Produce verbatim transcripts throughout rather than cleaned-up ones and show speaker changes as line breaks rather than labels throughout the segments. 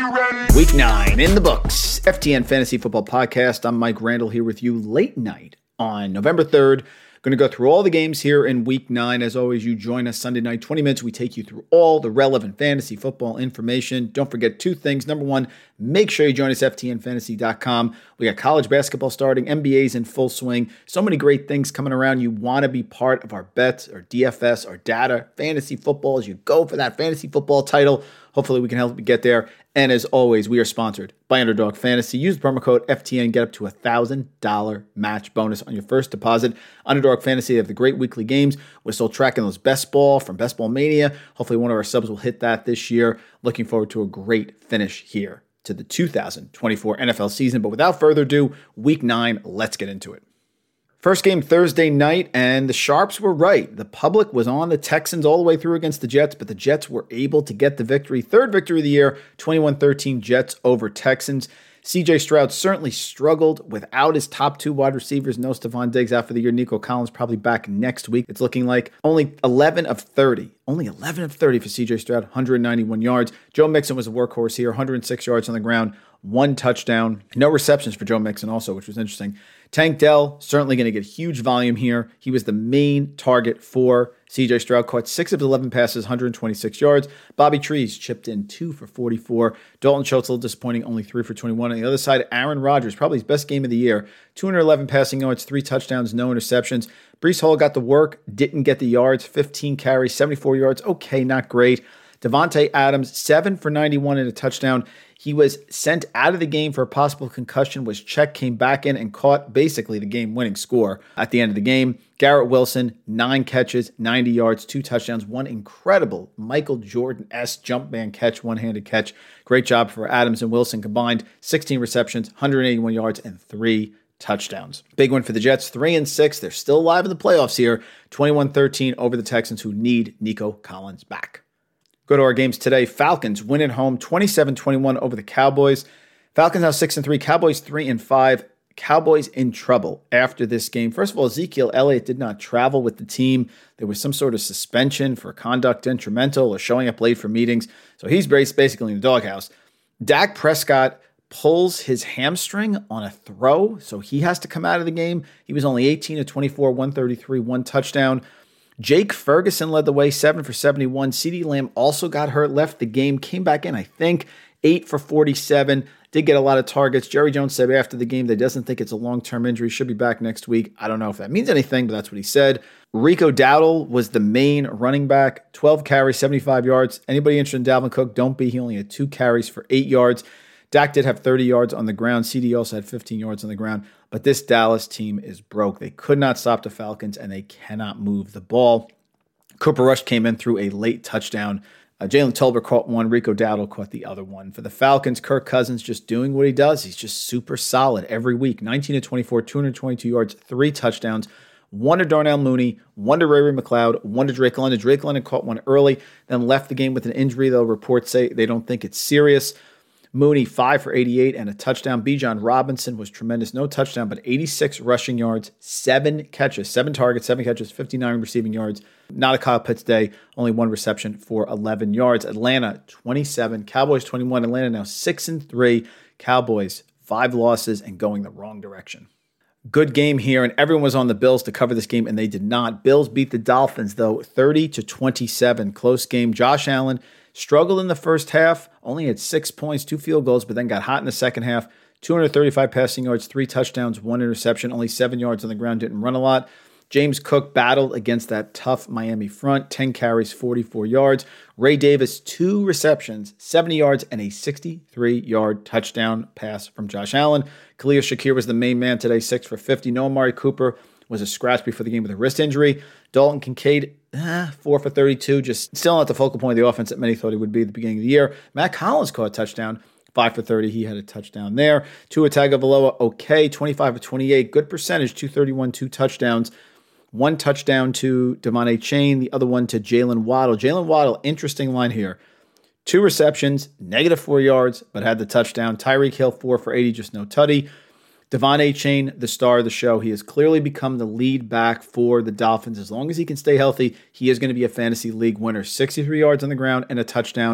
Week nine in the books. F T N Fantasy Football Podcast. I'm Mike Randall here with you late night on November third. Going to go through all the games here in week nine. As always, you join us Sunday night, twenty minutes. We take you through all the relevant fantasy football information. Don't forget two things. Number one, make sure you join us at F T N fantasy dot com. We got college basketball starting, N B A's in full swing. So many great things coming around. You want to be part of our bets, our D F S, our data, fantasy football as you go for that fantasy football title. Hopefully we can help you get there. And as always, we are sponsored by Underdog Fantasy. Use the promo code F T N, get up to a one thousand dollars match bonus on your first deposit. Underdog Fantasy, they have the great weekly games. We're still tracking those best ball from Best Ball Mania. Hopefully one of our subs will hit that this year. Looking forward to a great finish here to the two thousand twenty-four N F L season. But without further ado, week nine, let's get into it. First game Thursday night, and the Sharps were right. The public was on the Texans all the way through against the Jets, but the Jets were able to get the victory. Third victory of the year, twenty-one thirteen Jets over Texans. C J Stroud certainly struggled without his top two wide receivers. No Stephon Diggs out for the year. Nico Collins probably back next week. It's looking like only eleven of thirty. Only eleven of thirty for C J Stroud, one hundred ninety-one yards. Joe Mixon was a workhorse here, one hundred six yards on the ground, one touchdown. No receptions for Joe Mixon also, which was interesting. Tank Dell, certainly going to get huge volume here. He was the main target for C J Stroud. Caught six of eleven passes, one hundred twenty-six yards. Bobby Trees chipped in two for forty-four. Dalton Schultz, a little disappointing, only three for twenty-one. On the other side, Aaron Rodgers, probably his best game of the year. two hundred eleven passing yards, three touchdowns, no interceptions. Breece Hall got the work, didn't get the yards. fifteen carries, seventy-four yards. Okay, not great. Devontae Adams, seven for ninety-one and a touchdown. He was sent out of the game for a possible concussion, was checked, came back in, and caught basically the game-winning score at the end of the game. Garrett Wilson, nine catches, ninety yards, two touchdowns, one incredible Michael Jordan-esque jump man catch, one-handed catch. Great job for Adams and Wilson combined. sixteen receptions, one hundred eighty-one yards, and three touchdowns. Big win for the Jets, three and six. They're still alive in the playoffs here. twenty-one thirteen over the Texans, who need Nico Collins back. Go to our games today. Falcons win at home, twenty-seven twenty-one over the Cowboys. Falcons now six and three. Cowboys three and five. Cowboys in trouble after this game. First of all, Ezekiel Elliott did not travel with the team. There was some sort of suspension for conduct detrimental or showing up late for meetings. So he's basically in the doghouse. Dak Prescott pulls his hamstring on a throw, so he has to come out of the game. He was only eighteen of twenty-four, one thirty-three, one touchdown. Jake Ferguson led the way, seven for seventy-one. CeeDee Lamb also got hurt, left the game, came back in, I think, eight for forty-seven. Did get a lot of targets. Jerry Jones said after the game that he doesn't think it's a long-term injury. Should be back next week. I don't know if that means anything, but that's what he said. Rico Dowdle was the main running back, twelve carries, seventy-five yards. Anybody interested in Dalvin Cook? Don't be. He only had two carries for eight yards. Dak did have thirty yards on the ground. C D also had fifteen yards on the ground. But this Dallas team is broke. They could not stop the Falcons, and they cannot move the ball. Cooper Rush came in through a late touchdown. Uh, Jalen Tolbert caught one. Rico Dowdle caught the other one. For the Falcons, Kirk Cousins just doing what he does. He's just super solid every week. nineteen to twenty-four, two hundred twenty-two yards, three touchdowns. One to Darnell Mooney, one to Ray Ray McLeod, one to Drake London. Drake London caught one early, then left the game with an injury, though reports say they don't think it's serious. Mooney, five for eighty-eight and a touchdown. Bijan Robinson was tremendous. No touchdown, but eighty-six rushing yards, seven catches, seven targets, seven catches, fifty-nine receiving yards. Not a Kyle Pitts day, only one reception for eleven yards. Atlanta, twenty-seven. Cowboys, twenty-one. Atlanta now six and three. Cowboys, five losses and going the wrong direction. Good game here, and everyone was on the Bills to cover this game, and they did not. Bills beat the Dolphins, though, thirty to twenty-seven. Close game. Josh Allen struggled in the first half, only had six points, two field goals, but then got hot in the second half. two hundred thirty-five passing yards, three touchdowns, one interception, only seven yards on the ground, didn't run a lot. James Cook battled against that tough Miami front, ten carries, forty-four yards. Ray Davis, two receptions, seventy yards, and a sixty-three-yard touchdown pass from Josh Allen. Khalil Shakir was the main man today, six for fifty. No Amari Cooper was a scratch before the game with a wrist injury. Dalton Kincaid, ah, four for thirty-two, just still not the focal point of the offense that many thought he would be at the beginning of the year. Matt Collins caught a touchdown, five for thirty. He had a touchdown there. Tua Tagovailoa, okay, twenty-five for twenty-eight. Good percentage, two thirty-one, two touchdowns. One touchdown to Devon Achane, the other one to Jalen Waddle. Jalen Waddle, interesting line here. Two receptions, negative four yards, but had the touchdown. Tyreek Hill, four for eighty, just no tutty. Devon Achane, the star of the show. He has clearly become the lead back for the Dolphins. As long as he can stay healthy, he is going to be a fantasy league winner. sixty-three yards on the ground and a touchdown.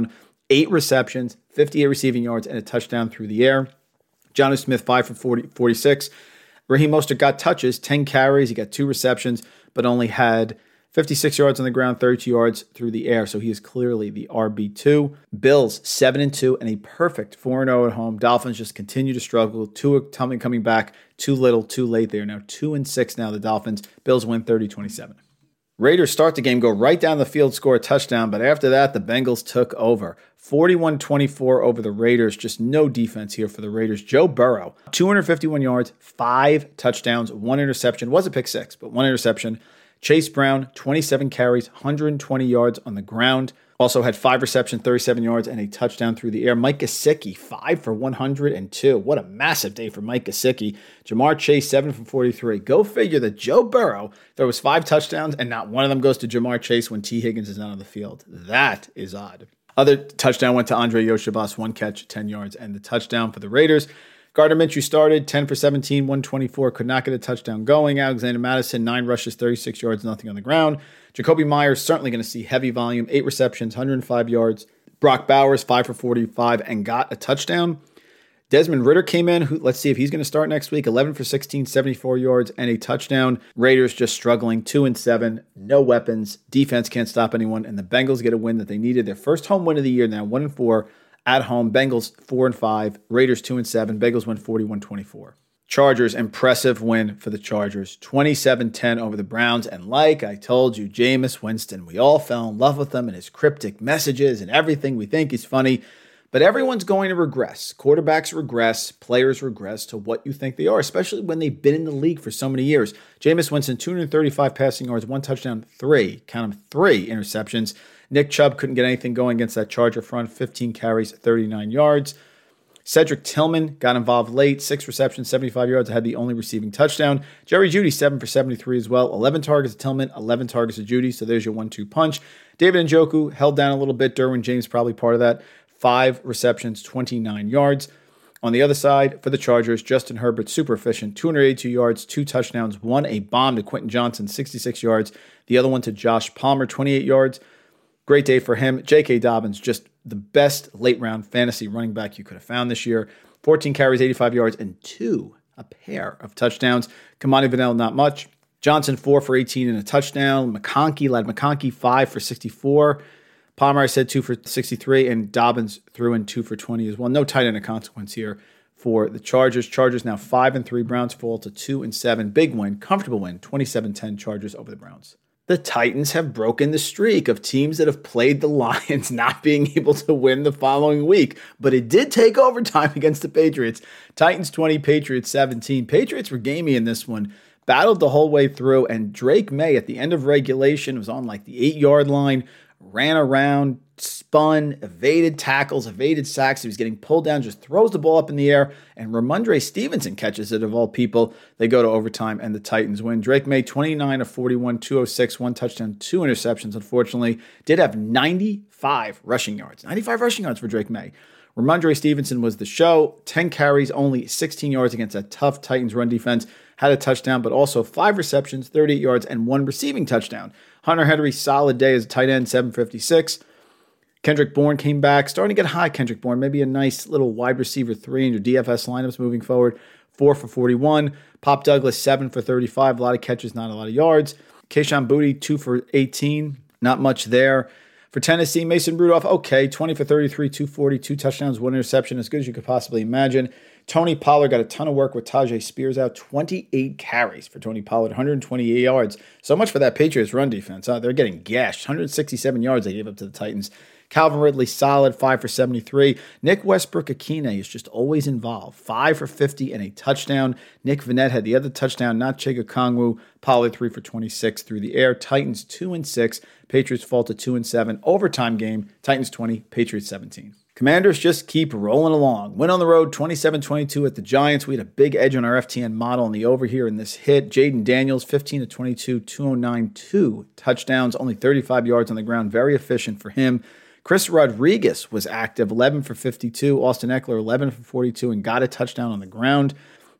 eight receptions, fifty-eight receiving yards, and a touchdown through the air. Jonnu Smith, five for forty, forty-six. Raheem Mostert got touches, ten carries. He got two receptions, but only had fifty-six yards on the ground, thirty-two yards through the air. So he is clearly the R B two. Bills, seven and two, and a perfect four and oh at home. Dolphins just continue to struggle. Tua coming back too little, too late. They are now two and six now, the Dolphins. Bills win thirty twenty-seven. Raiders start the game, go right down the field, score a touchdown, but after that, the Bengals took over. forty-one twenty-four over the Raiders. Just no defense here for the Raiders. Joe Burrow, two hundred fifty-one yards, five touchdowns, one interception. Was a pick six, but one interception. Chase Brown, twenty-seven carries, one hundred twenty yards on the ground. Also had five receptions, thirty-seven yards, and a touchdown through the air. Mike Gesicki, five for one hundred two. What a massive day for Mike Gesicki. Jamar Chase, seven for forty-three. Go figure that Joe Burrow throws five touchdowns, and not one of them goes to Jamar Chase when T. Higgins is not on the field. That is odd. Other touchdown went to Andre Yoshibas, one catch, ten yards, and the touchdown for the Raiders. Gardner Minshew started, ten for seventeen, one twenty-four, could not get a touchdown going. Alexander Mattison, nine rushes, thirty-six yards, nothing on the ground. Jacoby Myers, certainly going to see heavy volume, eight receptions, one hundred five yards. Brock Bowers, five for forty-five, and got a touchdown. Desmond Ridder came in. Who, let's see if he's going to start next week. eleven for sixteen, seventy-four yards, and a touchdown. Raiders just struggling, two and seven, no weapons. Defense can't stop anyone, and the Bengals get a win that they needed. Their first home win of the year now, one and four. At home, Bengals four and five, Raiders two and seven. Bengals win forty-one twenty-four. Chargers, impressive win for the Chargers, twenty-seven ten over the Browns. And like I told you, Jameis Winston, we all fell in love with him and his cryptic messages and everything. We think he's funny, but everyone's going to regress. Quarterbacks regress, players regress to what you think they are, especially when they've been in the league for so many years. Jameis Winston, two hundred thirty-five passing yards, one touchdown, three, count them, three interceptions. Nick Chubb couldn't get anything going against that Charger front, fifteen carries, thirty-nine yards. Cedric Tillman got involved late, six receptions, seventy-five yards, had the only receiving touchdown. Jerry Jeudy, seven for seventy-three as well, eleven targets to Tillman, eleven targets to Jeudy, so there's your one two punch. David Njoku held down a little bit, Derwin James probably part of that, five receptions, twenty-nine yards. On the other side, for the Chargers, Justin Herbert, super efficient, two hundred eighty-two yards, two touchdowns, one a bomb to Quentin Johnson, sixty-six yards, the other one to Josh Palmer, twenty-eight yards. Great day for him. J K. Dobbins, just the best late-round fantasy running back you could have found this year. fourteen carries, eighty-five yards, and two, a pair of touchdowns. Kamani Vanell, not much. Johnson, four for eighteen and a touchdown. McConkey, led McConkey, five for sixty-four. Palmer, I said two for sixty-three, and Dobbins threw in two for twenty as well. No tight end of consequence here for the Chargers. Chargers now five and three. Browns fall to two and seven. Big win, comfortable win, twenty-seven ten Chargers over the Browns. The Titans have broken the streak of teams that have played the Lions not being able to win the following week. But it did take overtime against the Patriots. Titans twenty, Patriots seventeen. Patriots were gamey in this one. Battled the whole way through. And Drake May at the end of regulation was on like the eight-yard line. Ran around, spun, evaded tackles, evaded sacks. He was getting pulled down, just throws the ball up in the air. And Ramondre Stevenson catches it, of all people. They go to overtime, and the Titans win. Drake May, twenty-nine of forty-one, two oh six, one touchdown, two interceptions, unfortunately. Did have ninety-five rushing yards. ninety-five rushing yards for Drake May. Ramondre Stevenson was the show. ten carries, only sixteen yards against a tough Titans run defense. Had a touchdown, but also five receptions, thirty-eight yards, and one receiving touchdown. Hunter Henry, solid day as a tight end, seven fifty-six. Kendrick Bourne came back, starting to get high, Kendrick Bourne. Maybe a nice little wide receiver three in your D F S lineups moving forward. four for forty-one. Pop Douglas, seven for thirty-five. A lot of catches, not a lot of yards. Kayshon Boutte, two for eighteen. Not much there. For Tennessee, Mason Rudolph, okay, twenty for thirty-three, two forty, two touchdowns, one interception, as good as you could possibly imagine. Tony Pollard got a ton of work with Tajay Spears out. twenty-eight carries for Tony Pollard, one hundred twenty-eight yards. So much for that Patriots run defense. Huh? They're getting gashed. one hundred sixty-seven yards they gave up to the Titans. Calvin Ridley, solid, five for seventy-three. Nick Westbrook-Akine is just always involved. five for fifty and a touchdown. Nick Vannett had the other touchdown, not Chig Okongwu. Pollard, three for twenty-six through the air. Titans, two and six. Patriots fall to two and seven. Overtime game, Titans twenty, Patriots seventeen. Commanders just keep rolling along. Win on the road, twenty-seven twenty-two at the Giants. We had a big edge on our F T N model on the over here in this hit. Jaden Daniels, fifteen to twenty-two, two oh nine, two touchdowns, only thirty-five yards on the ground. Very efficient for him. Chris Rodriguez was active, eleven for fifty-two. Austin Eckler, eleven for forty-two, and got a touchdown on the ground.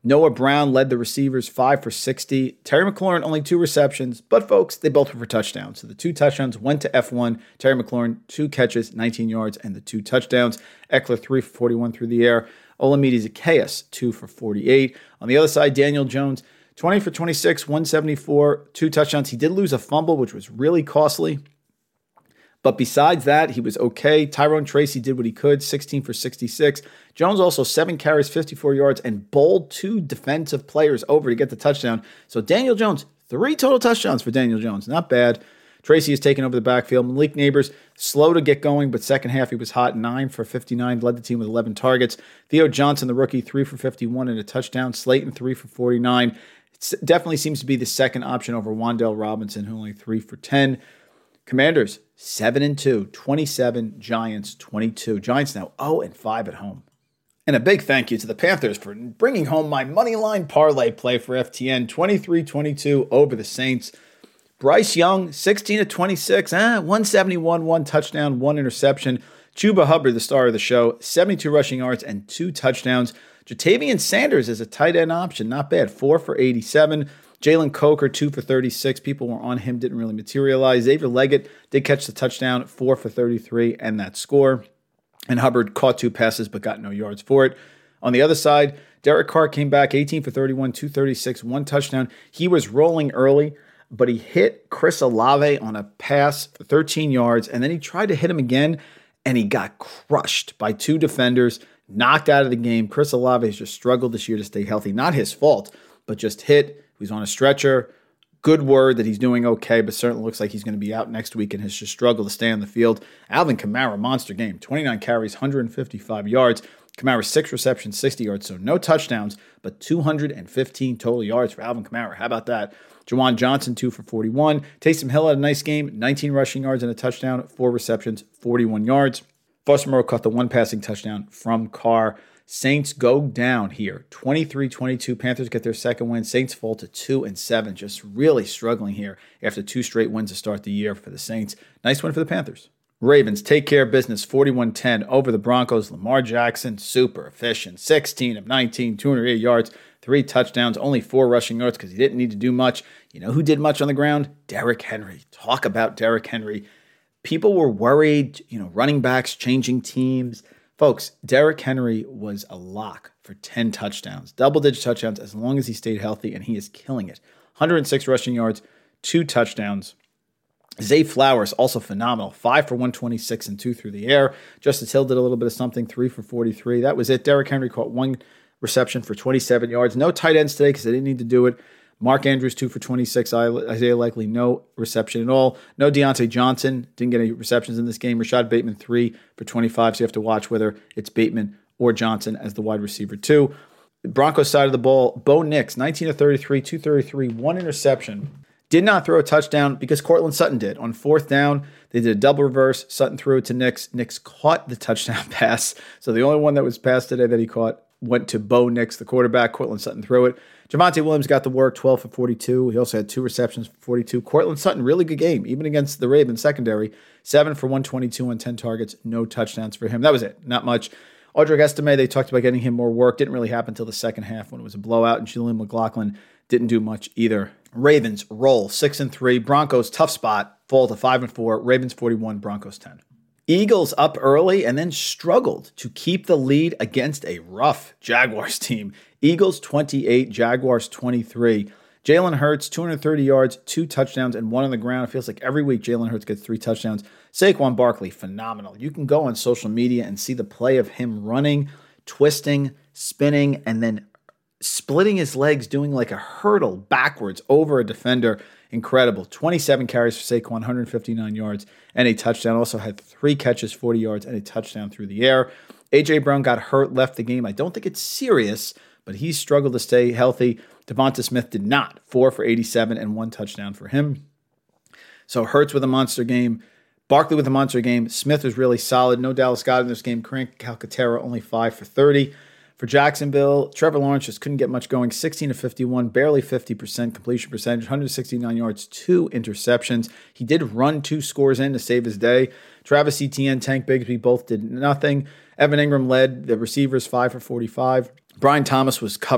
Noah Brown led the receivers five for sixty. Terry McLaurin only two receptions, but folks, they both were for touchdowns. So the two touchdowns went to F one. Terry McLaurin, two catches, nineteen yards, and the two touchdowns. Eckler, three for forty-one through the air. Olamide Zaccheaus, two for forty-eight. On the other side, Daniel Jones, twenty for twenty-six, one seventy-four, two touchdowns. He did lose a fumble, which was really costly. But besides that, he was okay. Tyrone Tracy did what he could, sixteen for sixty-six. Jones also seven carries, fifty-four yards, and bowled two defensive players over to get the touchdown. So Daniel Jones, three total touchdowns for Daniel Jones. Not bad. Tracy has taken over the backfield. Malik Neighbors, slow to get going, but second half he was hot, nine for fifty-nine, led the team with eleven targets. Theo Johnson, the rookie, three for fifty-one and a touchdown. Slayton, three for forty-nine. It definitely seems to be the second option over Wan'Dale Robinson, who only three for ten. Commanders, seven and two, twenty-seven, Giants, twenty-two. Giants now oh and five at home. And a big thank you to the Panthers for bringing home my moneyline parlay play for F T N, twenty-three twenty-two over the Saints. Bryce Young, sixteen of twenty-six, eh, one seventy-one, one touchdown, one interception. Chuba Hubbard, the star of the show, seventy-two rushing yards and two touchdowns. Jatavian Sanders is a tight end option, not bad, four for eighty-seven. Jalen Coker, two for thirty-six. People were on him, didn't really materialize. Xavier Leggett did catch the touchdown, four for thirty-three, and that score. And Hubbard caught two passes but got no yards for it. On the other side, Derek Carr came back, eighteen for thirty-one, two thirty-six, one touchdown. He was rolling early, but he hit Chris Olave on a pass for thirteen yards, and then he tried to hit him again, and he got crushed by two defenders, knocked out of the game. Chris Olave has just struggled this year to stay healthy. Not his fault, but just hit. He's on a stretcher. Good word that he's doing okay, but certainly looks like he's going to be out next week and has just struggled to stay on the field. Alvin Kamara, monster game. twenty-nine carries, one hundred fifty-five yards. Kamara, six receptions, sixty yards, so no touchdowns, but two hundred fifteen total yards for Alvin Kamara. How about that? Jawan Johnson, two for forty-one. Taysom Hill had a nice game, nineteen rushing yards and a touchdown, four receptions, forty-one yards. Foster Moreau caught the one passing touchdown from Carr. Saints go down here, twenty-three twenty-two. Panthers get their second win. Saints fall to two and seven, just really struggling here after two straight wins to start the year for the Saints. Nice win for the Panthers. Ravens take care of business, forty-one ten over the Broncos. Lamar Jackson, super efficient, sixteen of nineteen, two hundred eighty yards, three touchdowns, only four rushing yards because he didn't need to do much. You know who did much on the ground? Derrick Henry. Talk about Derrick Henry. People were worried, you know, running backs changing teams. Folks, Derrick Henry was a lock for ten touchdowns, double-digit touchdowns as long as he stayed healthy, and he is killing it. one hundred six rushing yards, two touchdowns. Zay Flowers, also phenomenal, five for one twenty-six and two through the air. Justice Hill did a little bit of something, three for forty-three. That was it. Derrick Henry caught one reception for twenty-seven yards. No tight ends today because they didn't need to do it. Mark Andrews, two for twenty-six. Isaiah Likely, no reception at all. No Deontay Johnson. Didn't get any receptions in this game. Rashad Bateman, three for twenty-five. So you have to watch whether it's Bateman or Johnson as the wide receiver, too. The Broncos side of the ball, Bo Nix, nineteen of thirty-three, two thirty-three, one interception. Did not throw a touchdown because Cortland Sutton did. On fourth down, they did a double reverse. Sutton threw it to Nix. Nix caught the touchdown pass. So the only one that was passed today that he caught went to Bo Nix, the quarterback. Cortland Sutton threw it. Javonte Williams got the work, twelve for forty-two. He also had two receptions for forty-two. Cortland Sutton, really good game, even against the Ravens secondary. seven for one twenty-two on ten targets. No touchdowns for him. That was it. Not much. Audric Estime, they talked about getting him more work. Didn't really happen until the second half when it was a blowout. And Julian McLaughlin didn't do much either. Ravens roll six and three. Broncos, tough spot, fall to five and four. Ravens forty-one, Broncos ten. Eagles up early and then struggled to keep the lead against a rough Jaguars team. Eagles twenty-eight, Jaguars twenty-three. Jalen Hurts, two hundred thirty yards, two touchdowns, and one on the ground. It feels like every week Jalen Hurts gets three touchdowns. Saquon Barkley, phenomenal. You can go on social media and see the play of him running, twisting, spinning, and then splitting his legs, doing like a hurdle backwards over a defender. Incredible. twenty-seven carries for Saquon, one hundred fifty-nine yards, and a touchdown. Also had three catches, forty yards, and a touchdown through the air. A J. Brown got hurt, left the game. I don't think it's serious, but he struggled to stay healthy. Devonta Smith did not. Four for eighty-seven and one touchdown for him. So Hurts with a monster game. Barkley with a monster game. Smith was really solid. No Dallas Goedert in this game. Crank Calcaterra only five for thirty. For Jacksonville, Trevor Lawrence just couldn't get much going. sixteen to fifty-one, barely fifty percent completion percentage, one hundred sixty-nine yards, two interceptions. He did run two scores in to save his day. Travis Etienne, Tank Bigsby both did nothing. Evan Ingram led the receivers five for forty-five. Brian Thomas was covered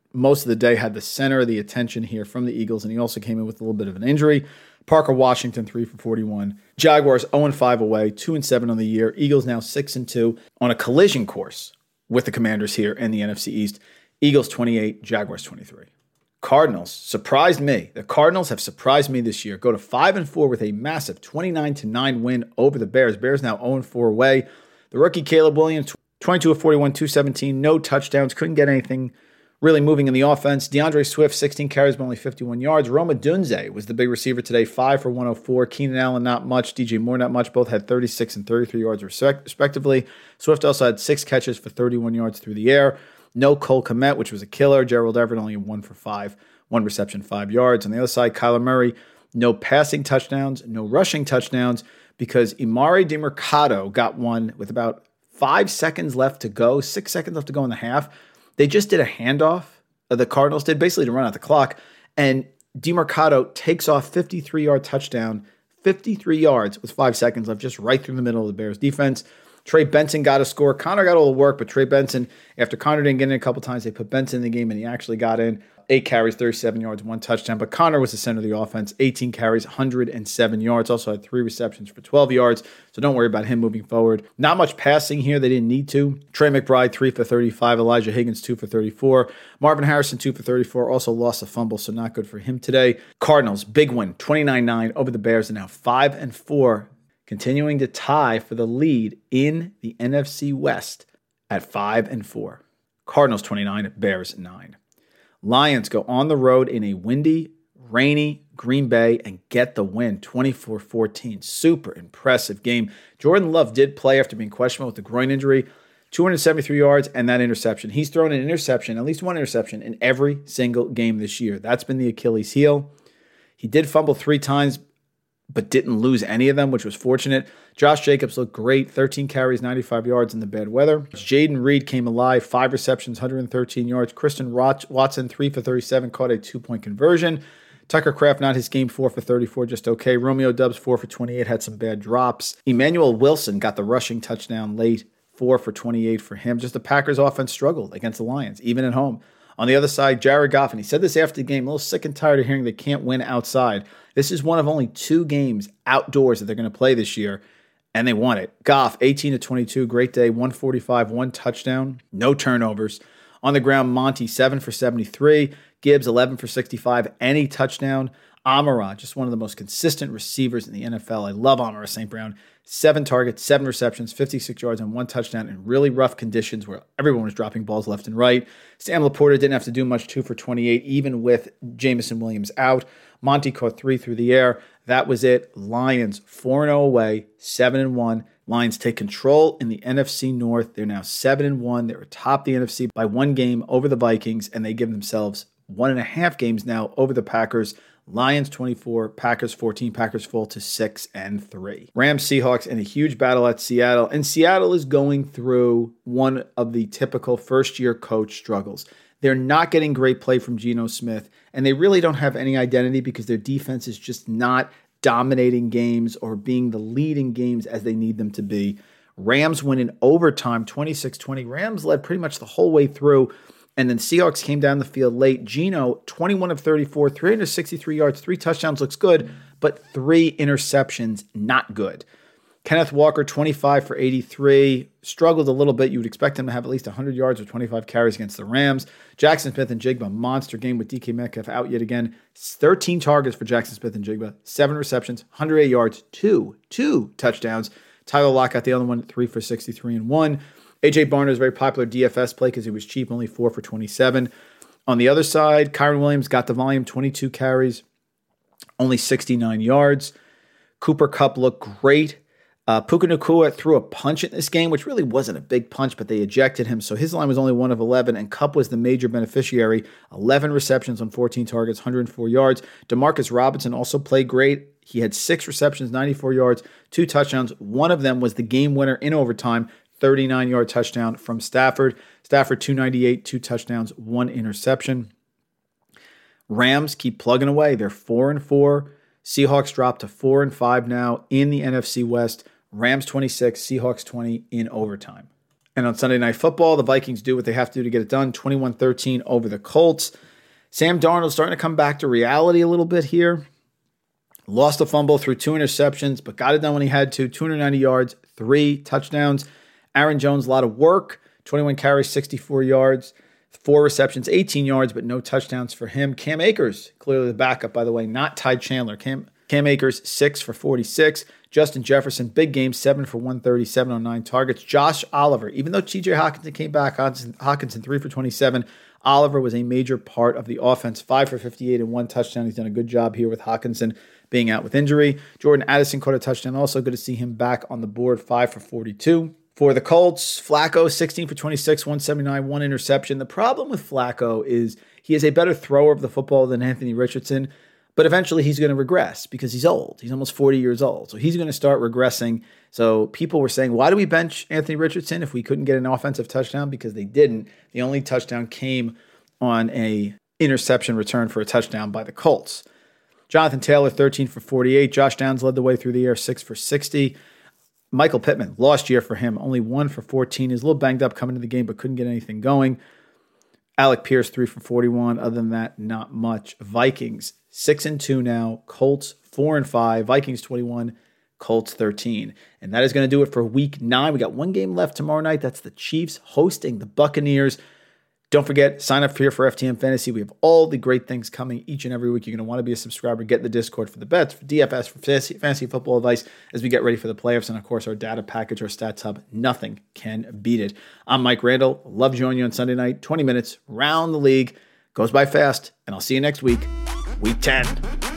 most of the day, had the center of the attention here from the Eagles, and he also came in with a little bit of an injury. Parker Washington, three for forty-one. Jaguars, oh and five away, two and seven on the year. Eagles now six and two on a collision course with the Commanders here in the N F C East. Eagles twenty-eight, Jaguars twenty-three. Cardinals surprised me. The Cardinals have surprised me this year. Go to five and four with a massive twenty-nine to nine win over the Bears. Bears now oh and four away. The rookie Caleb Williams, twenty-two of forty-one, two seventeen, no touchdowns, couldn't get anything really moving in the offense. DeAndre Swift, sixteen carries, but only fifty-one yards. Roma Dunze was the big receiver today, five for one oh four. Keenan Allen, not much. D J Moore, not much. Both had thirty-six and thirty-three yards respectively. Swift also had six catches for thirty-one yards through the air. No Cole Kmet, which was a killer. Gerald Everett only one for five, one reception, five yards. On the other side, Kyler Murray, no passing touchdowns, no rushing touchdowns, because Emari Demercado got one with about five seconds left to go, six seconds left to go in the half. They just did a handoff, uh, the Cardinals did, basically to run out the clock, and Demercado takes off fifty-three-yard touchdown, fifty-three yards with five seconds left, just right through the middle of the Bears defense. Trey Benson got a score. Connor got all the work, but Trey Benson, after Connor didn't get in a couple times, they put Benson in the game, and he actually got in. Eight carries, thirty-seven yards, one touchdown. But Connor was the center of the offense. eighteen carries, one hundred seven yards. Also had three receptions for twelve yards. So don't worry about him moving forward. Not much passing here. They didn't need to. Trey McBride, three for thirty-five. Elijah Higgins, two for thirty-four. Marvin Harrison, two for thirty-four. Also lost a fumble, so not good for him today. Cardinals, big win, twenty-nine nine over the Bears, and now five and four, continuing to tie for the lead in the N F C West at five and four. Cardinals twenty-nine, Bears nine. Lions go on the road in a windy, rainy Green Bay and get the win, twenty-four fourteen. Super impressive game. Jordan Love did play after being questionable with the groin injury. two hundred seventy-three yards and that interception. He's thrown an interception, at least one interception, in every single game this year. That's been the Achilles heel. He did fumble three times, but didn't lose any of them, which was fortunate. Josh Jacobs looked great, thirteen carries, ninety-five yards in the bad weather. Jaden Reed came alive, five receptions, one hundred thirteen yards. Christian Watson, three for thirty-seven, caught a two-point conversion. Tucker Kraft, not his game, four for thirty-four, just okay. Romeo Doubs, four for twenty-eight, had some bad drops. Emmanuel Wilson got the rushing touchdown late, four for twenty-eight for him. Just the Packers offense struggled against the Lions, even at home. On the other side, Jared Goff, and he said this after the game, a little sick and tired of hearing they can't win outside. This is one of only two games outdoors that they're going to play this year, and they won it. Goff, eighteen to twenty-two, great day, one forty-five, one touchdown, no turnovers. On the ground, Monty, seven for seventy-three. Gibbs, eleven for sixty-five, any touchdown. Amon-Ra, just one of the most consistent receivers in the N F L. I love Amon-Ra Saint Brown. Seven targets, seven receptions, fifty-six yards, and one touchdown in really rough conditions where everyone was dropping balls left and right. Sam Laporta didn't have to do much, two for twenty-eight, even with Jameson Williams out. Monty caught three through the air. That was it. Lions, four and oh away, seven and one. Lions take control in the N F C North. They're now seven and one. They're atop the N F C by one game over the Vikings, and they give themselves one and a half games now over the Packers. Lions twenty-four, Packers fourteen. Packers fall to six and three. Rams, Seahawks in a huge battle at Seattle. And Seattle is going through one of the typical first-year coach struggles. They're not getting great play from Geno Smith, and they really don't have any identity because their defense is just not dominating games or being the lead in games as they need them to be. Rams win in overtime, twenty-six twenty. Rams led pretty much the whole way through. And then Seahawks came down the field late. Geno, twenty-one of thirty-four, three hundred sixty-three yards, three touchdowns, looks good, but three interceptions, not good. Kenneth Walker, twenty-five for eighty-three, struggled a little bit. You would expect him to have at least one hundred yards or twenty-five carries against the Rams. Jackson Smith and Jigba, monster game with D K Metcalf out yet again. thirteen targets for Jackson Smith and Jigba, seven receptions, one hundred eight yards, two, two touchdowns. Tyler Lockett got the other one, three for sixty-three and one. A J Barner is a very popular D F S play because he was cheap, only four for twenty-seven. On the other side, Kyron Williams got the volume, twenty-two carries, only sixty-nine yards. Cooper Kupp looked great. Uh, Puka Nacua threw a punch in this game, which really wasn't a big punch, but they ejected him. So his line was only one of eleven, and Kupp was the major beneficiary. eleven receptions on fourteen targets, one hundred four yards. Demarcus Robinson also played great. He had six receptions, ninety-four yards, two touchdowns. One of them was the game winner in overtime, thirty-nine-yard touchdown from Stafford. Stafford, two ninety-eight, two touchdowns, one interception. Rams keep plugging away. They're four and four. Seahawks drop to four and five now in the N F C West. Rams twenty-six, Seahawks twenty in overtime. And on Sunday Night Football, the Vikings do what they have to do to get it done, twenty-one thirteen over the Colts. Sam Darnold starting to come back to reality a little bit here. Lost a fumble through two interceptions, but got it done when he had to. two hundred ninety yards, three touchdowns. Aaron Jones, a lot of work. twenty-one carries, sixty-four yards. Four receptions, eighteen yards, but no touchdowns for him. Cam Akers, clearly the backup, by the way, not Ty Chandler. Cam, Cam Akers, six for forty-six. Justin Jefferson, big game, seven for one thirty-seven on nine targets. Josh Oliver, even though T J Hockenson came back, Hockenson, three for twenty-seven. Oliver was a major part of the offense, five for fifty-eight and one touchdown. He's done a good job here with Hockenson being out with injury. Jordan Addison caught a touchdown. Also good to see him back on the board, five for forty-two. For the Colts, Flacco, sixteen for twenty-six, one seventy-nine, one interception. The problem with Flacco is he is a better thrower of the football than Anthony Richardson, but eventually he's going to regress because he's old. He's almost forty years old. So he's going to start regressing. So people were saying, why do we bench Anthony Richardson if we couldn't get an offensive touchdown? Because they didn't. The only touchdown came on a interception return for a touchdown by the Colts. Jonathan Taylor, thirteen for forty-eight. Josh Downs led the way through the air, six for sixty. Michael Pittman, lost year for him, only one for fourteen. He's a little banged up coming into the game, but couldn't get anything going. Alec Pierce, three for forty-one. Other than that, not much. Vikings, six and two now. Colts, four and five. Vikings, twenty-one. Colts, thirteen. And that is going to do it for week nine. We got one game left tomorrow night. That's the Chiefs hosting the Buccaneers. Don't forget, sign up here for F T N Fantasy. We have all the great things coming each and every week. You're going to want to be a subscriber. Get in the Discord for the bets, for D F S, for fantasy, fantasy football advice as we get ready for the playoffs. And, of course, our data package, our stats hub. Nothing can beat it. I'm Mike Randall. Love joining you on Sunday night. twenty minutes, round the league. Goes by fast. And I'll see you next week, week ten.